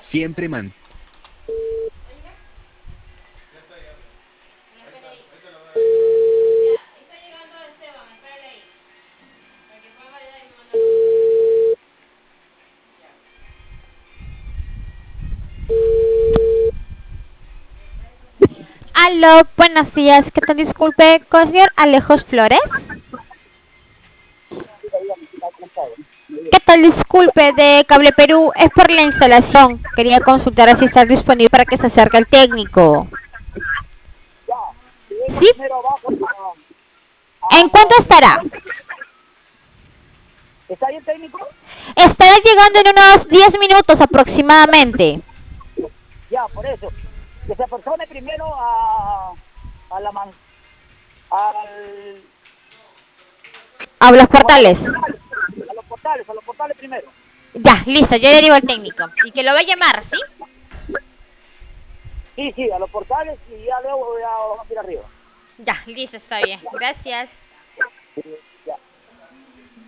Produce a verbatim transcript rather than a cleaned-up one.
Siempre man. Aló, buenos días. ¿Qué tal? Disculpe, con el señor Alejos Flores. ¿Qué tal? Disculpe, de Cable Perú. Es por la instalación. Quería consultar si está disponible para que se acerque el técnico. Ya, si venga ¿Sí? primero abajo a, ¿En a cuánto donde... estará? ¿Está bien técnico? Estará llegando en unos diez minutos aproximadamente. Ya, por eso. Que se apersone primero a, a la man, al, A los como a los portales. portales, a los portales, a los portales primero. Ya, listo, yo derivo al técnico. Y que lo va a llamar, ¿sí? Sí, sí, a los portales y ya luego ya vamos a ir arriba. Ya, listo, está bien. Gracias.